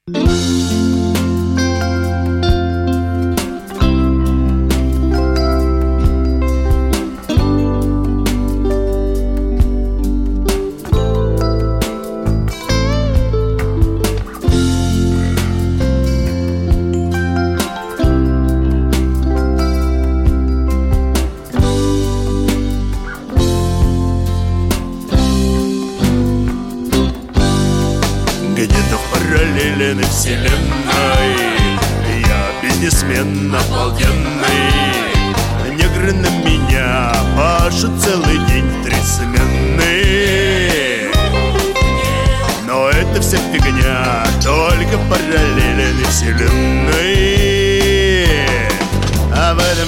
Где-то в параллельной вселенной я бизнесмен обалденный. Негры на меня пашут целый день в 3 смены. Но это вся фигня, только в параллельной вселенной. А в этом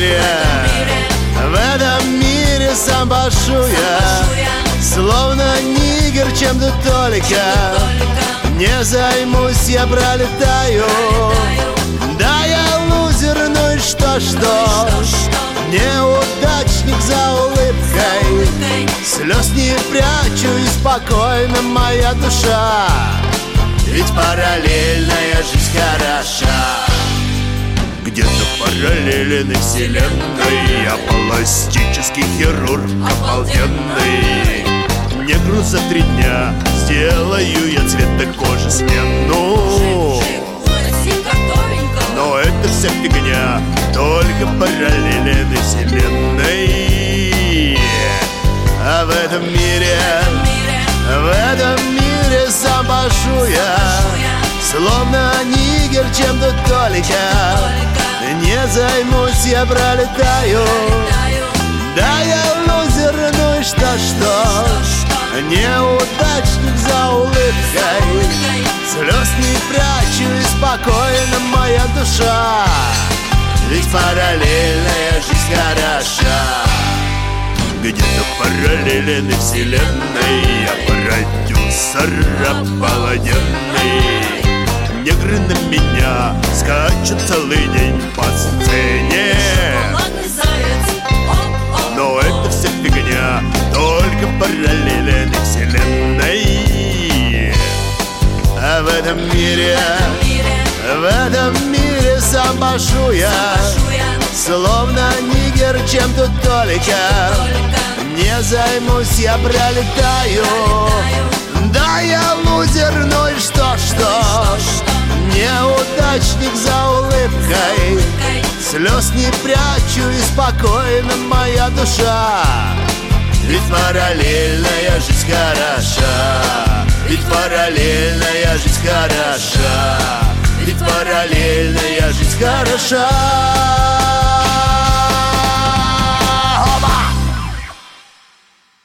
мире сам пашу я, словно нигер чем-то только. Не займусь, я пролетаю. Да, я лузер, ну и что? Неудачник за улыбкой, слез не прячу и спокойна моя душа. Ведь параллельная жизнь хороша. Где-то в параллельной вселенной я пластический хирург обалденный. Негру за 3 дня сделаю я цвета кожи смену. Но это вся фигня, только в параллельной вселенной. А в этом мире сам пашу я, словно нигер чем-то только. Не займусь, я пролетаю. Да, я лузер, ну и что? Неудачник за улыбкой, слез не прячу и спокойна моя душа. Ведь параллельная жизнь хороша. Где-то в параллельной вселенной я продюсер обалденный. Негры на меня скачут целый день по сцене. Но это вся фигня, только в параллельной вселенной. А в этом мире сам пашу я, словно нигер чем-то только. Не займусь, я пролетаю. Да, я лузер, ну и что? Неудачник за улыбкой, слез не прячу и спокойна моя душа. Ведь параллельная жизнь хороша. Ведь параллельная жизнь хороша. Ведь параллельная жизнь хороша.